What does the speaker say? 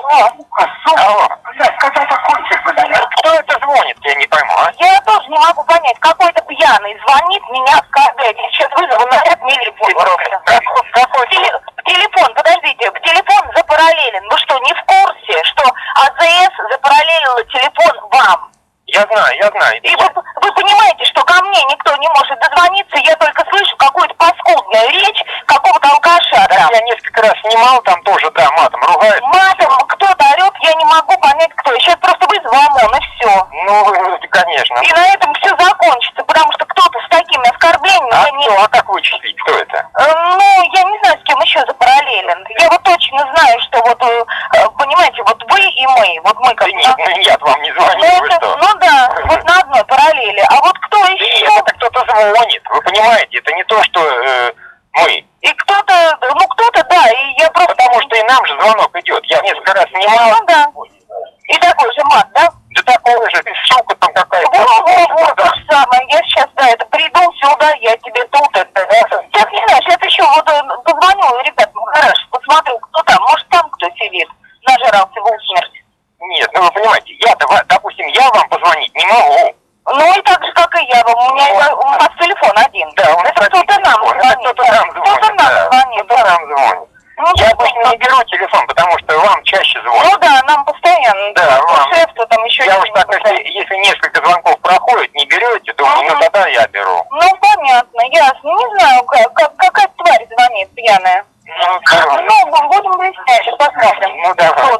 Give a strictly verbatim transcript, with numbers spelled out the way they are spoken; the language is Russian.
Алло. Какой-то кончик выдает. Кто это звонит? Я не пойму, а? Я тоже не могу понять. Какой-то пьяный звонит, меня оскорбляет. Я сейчас вызову наряд милиции просто. Какой? Теле- Телефон, подождите, телефон запараллелен. Вы что, не в курсе, что АЗС запараллелила телефон вам? Я знаю, я знаю. И вы, вы понимаете, что ко мне никто не может дозвониться, я только слышу какую-то паскудную речь какого-то алкаша там. Я несколько раз снимал, там тоже, да, матом ругают. Матом кто-то орет, я не могу понять, кто. Я сейчас просто вызову ОМОН, и все. Ну, конечно. И на этом все закончится, потому что кто-то с такими оскорблениями... А я не... кто? А как вычислить? Кто это? Э, Ну, я не знаю, с кем еще запараллелен. Я вот точно знаю, что вот, э, понимаете, вот вы и мы, вот мы как... Да нет, ну я вам не звоню, Ну, вы это- что? ну да, вот на одной параллели. А вот кто еще? Нет, это кто-то звонит, вы понимаете, это не то, что э, мы. И кто-то, ну кто-то, да, и я просто... Потому что и нам же звонок идет. Я несколько раз снимал. Ну да. И такой же мат, да? Да такой же, сука там какая-то. Вот, вот, вот, то же самое. Я сейчас, да, это приду сюда, я тебе тут, это, да. Сейчас, не знаю, сейчас еще вот э, позвоню, ребят, ну хорошо, посмотрю, кто там, может там кто сидит, нажрался в усмерть. Нет, ну вы понимаете, я-то, ва- допустим, я вам позвонить не могу. Ну и так же, как и я, у меня Вот. у нас телефон один. Да, у нас это кто-то один нам телефон, звонит. это кто-то да. нам звонит. Кто-то нам да, звонит, кто-то да. нам звонит. Ну, Я да, обычно да. не беру телефон, потому что вам чаще звонят. Ну да, нам постоянно. Да, то вам. шеф, то там еще... Я уж так, если, если несколько звонков проходит, не берете, думаю, ну Ага. тогда я беру. Ну понятно, ясно. Не знаю, как, как, какая тварь звонит пьяная. Ну, короче. Ну, будем выяснять, посмотрим. Ну, давай.